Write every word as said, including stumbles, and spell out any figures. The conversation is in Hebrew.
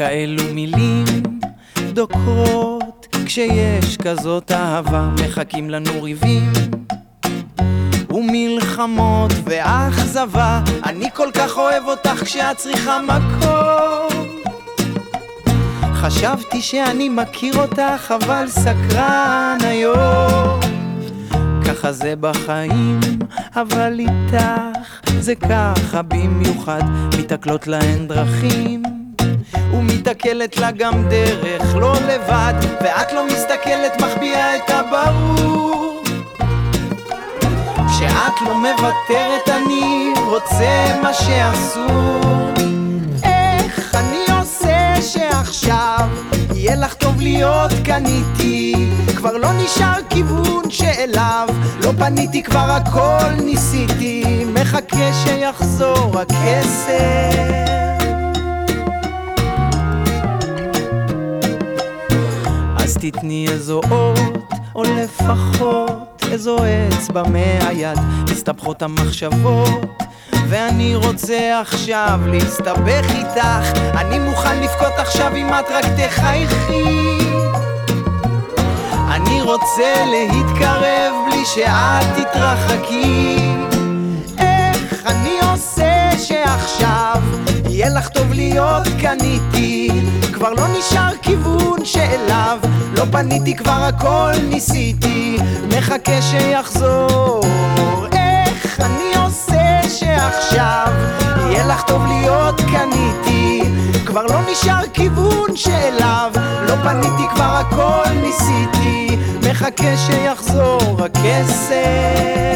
כאלו מילים דוקרות כשיש כזאת אהבה, מחכים לנו ריבים ומלחמות ואכזבה. אני כל כך אוהב אותך כשאת צריכה מקום. חשבתי שאני מכיר אותך אבל סקרן היום. ככה זה בחיים אבל איתך זה ככה במיוחד. מתקלות להן דרכים ומתקלת לה גם דרך לא לבד, ואת לא מסתכלת מחביאה את הברור. כשאת לא מוותרת אני רוצה מה שאסור. איך אני עושה שעכשיו יהיה לך טוב להיות כאן איתי? כבר לא נשאר כיוון שאליו לא פניתי, כבר הכל ניסיתי. מחכה שיחזור הכסף, אז תתני איזו אות או לפחות איזו אצבע מהיד. מסתבכות המחשבות ואני רוצה עכשיו להסתבך איתך. אני מוכן לבכות עכשיו אם את רק תחייכי. אני רוצה להתקרב בלי שאת תתרחקי. איך אני עושה שעכשיו יהיה לך טוב להיות כאן איתי? כבר לא נשאר כיוון שאליו לא פניתי, כבר הכל ניסיתי. מחכה שיחזור. איך אני עושה שעכשיו יהיה לך טוב להיות כאן איתי? כבר לא נשאר כיוון שאליו לא פניתי, כבר הכל ניסיתי. מחכה שיחזור הכסף.